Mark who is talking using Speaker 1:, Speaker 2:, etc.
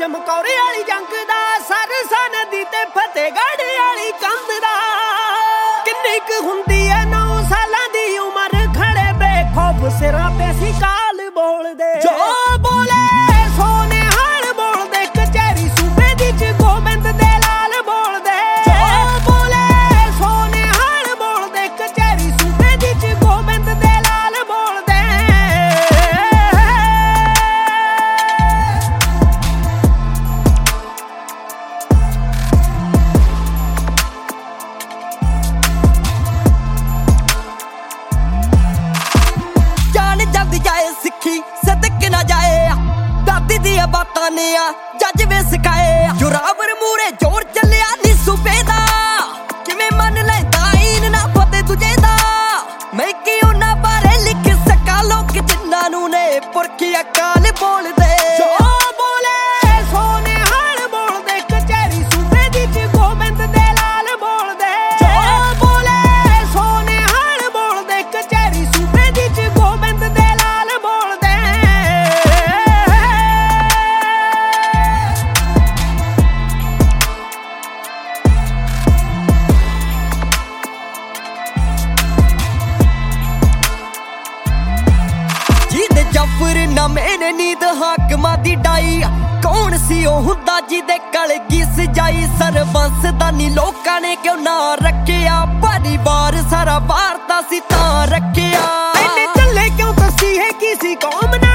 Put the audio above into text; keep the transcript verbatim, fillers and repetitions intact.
Speaker 1: ਚਮਕੌਰੇ ਵਾਲੀ ਜੰਗ ਦਾ, ਸਰਸਾ ਨਦੀ ਤੇ ਫਤਿਹਗੜ੍ਹ ਵਾਲੀ ਕੰਧ ਦਾ। ਕਿੰਨੀ ਕੁ ਹੁੰਦੀ ਐ ਨੌ ਸਾਲਾਂ ਦੀ ਉਮਰ, ਖੜੇ ਬੇਖੌਫ ਸਿਰਾਂ ਤੇ ਸੀ ਕਾਲ ਬੋਲਦੇ। ਜੋ ਬੋਲੇ ਸੋਨੇ ਹਾਲ ਬੋਲਦੇ, ਕਚਹਿਰੀ ਸੂਬੇ ਦੀ ਚ ਗੋਬਿੰਦ ਦੇ ਲਾਲ ਬੋਲਦੇ। ਜੋ ਬੋਲੇ ਸੋਨੇ ਹਾਲ ਬੋਲਦੇ, ਕਚਹਿਰੀ ਸੂਬੇ ਦੀ ਚ ਗੋਬਿੰਦ ਦੇ ਲਾਲ ਬੋਲਦੇ। ਜਾਣ ਜਾਂਦੀ ਜਾਏ ਸਿੱਖੀ ਸਦਕ ਨਾ ਜਾਏ, ਦਾਦੀ ਦੀਆਂ ਬਾਤਾਂ ਨੇ ਆ ਜੱਜ ਵੇ ਸਿਖਾਏ। ਜੋਰਾਵਰ ਮੂਰੇ ਜੋਰ ਚੱਲਿਆ ਨੀ ਸੂਬੇ ਦਾ, ਕਿਵੇਂ ਮੰਨ ਲੈਂਦਾ ਈਨ ਨਾ ਫਤੇ ਦੂਜੇ ਦਾ। ਮੈਂ ਕੀ ਉਹਨਾਂ ਬਾਰੇ ਲਿਖ ਸਕਾਂ, ਲੋਕ ਜਿੰਨਾਂ ਨੂੰ ਨੇ ਪੁਰਖੀ ਅਕਾਲ ਬੋਲਦੇ। ਜੋ ਬੋਲੇ ਸੋਨੇ ਹਾਲ ਬੋਲਦੇ, ਕਚਹਿਰੀ ਸੂਬੇ ਦੀ ਚ ਗੋਬਿੰਦ ਦੇ ਲਾਲ ਬੋਲਦੇ। ਜੋ ਬੋਲੇ ਸੋਨੇ ਹਾਲ ਬੋਲਦੇ, ਕਚਹਿਰੀ ਸੂਬੇ ਦੀ ਚ ਗੋਬਿੰਦ ਦੇ ਲਾਲ ਬੋਲਦੇ। ਜਿਹਦੇ ਜਾਫਰ ਨਾ ਮੈਨੇ ਨੀਂਦ ਹਾਕਮਾਂ ਦੀ ਡਾਈ, ਕੌਣ ਸੀ ਉਹ ਹੁੰਦਾ ਜਿਹਦੇ ਕਲਗੀ ਸਜਾਈ। ਸਰਬੰਸ ਦਾ ਨੀ ਲੋਕਾਂ ਨੇ ਕਿਉਂ ਨਾ ਰੱਖਿਆ, ਭਾਰੀ ਬਾਰ ਸਾਰਾ ਵਾਰਤਾ ਸੀ ਤਾਂ ਰੱਖਿਆ। ਐਨੇ ਚੱਲੇ ਕਿਉਂ ਦੱਸੀ ਹੈ ਕੀ ਸੀ ਕੌਮ ਨਾ